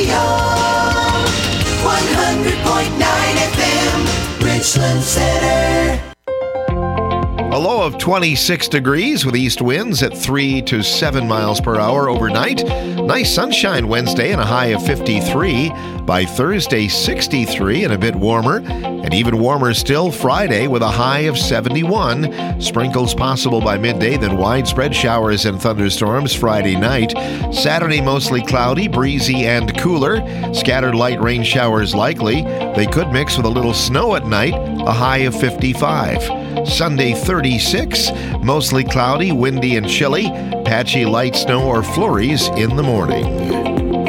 Radio 100.9 FM, Richland Center. A low of 26 degrees with east winds at 3 to 7 miles per hour overnight. Nice sunshine Wednesday and a high of 53. By Thursday, 63 and a bit warmer. And even warmer still Friday with a high of 71. Sprinkles possible by midday, then widespread showers and thunderstorms Friday night. Saturday, mostly cloudy, breezy, and cooler. Scattered light rain showers likely. They could mix with a little snow at night, a high of 55. Sunday, 36, mostly cloudy, windy, and chilly. Patchy light snow or flurries in the morning.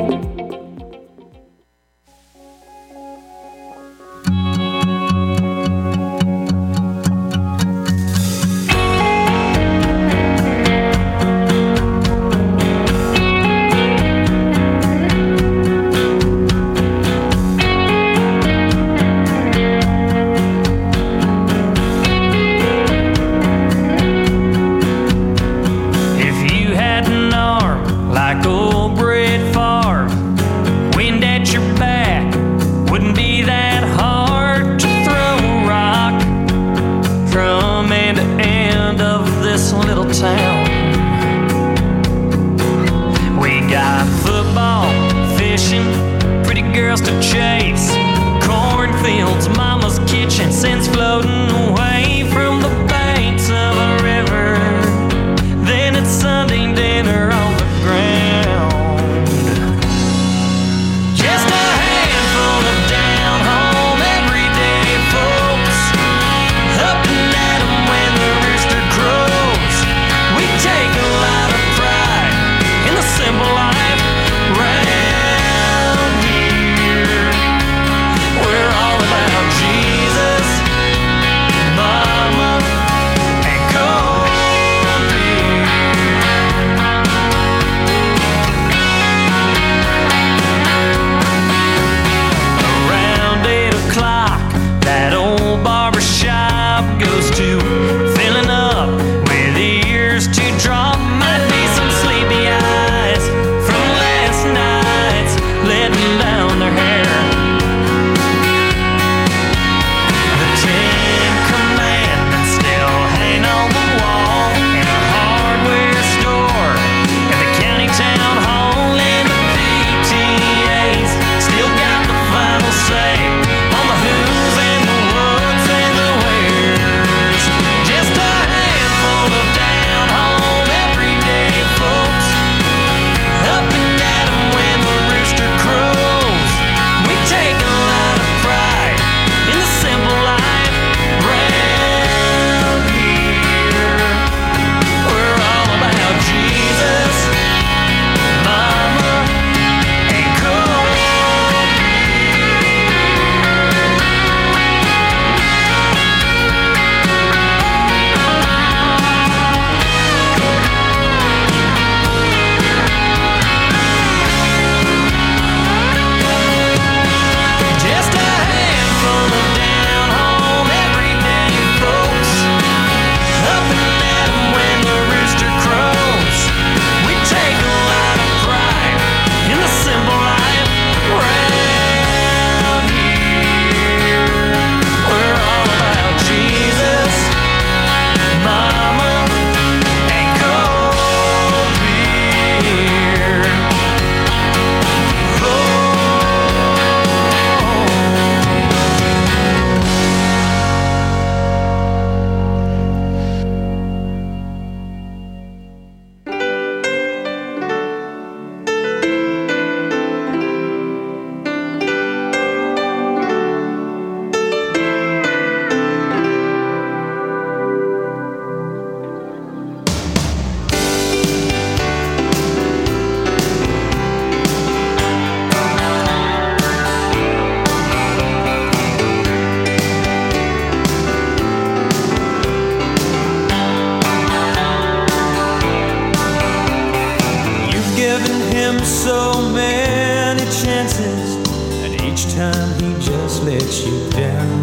let you down.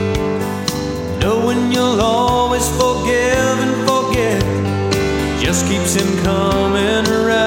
Knowing you'll always forgive and forget just keeps him coming around.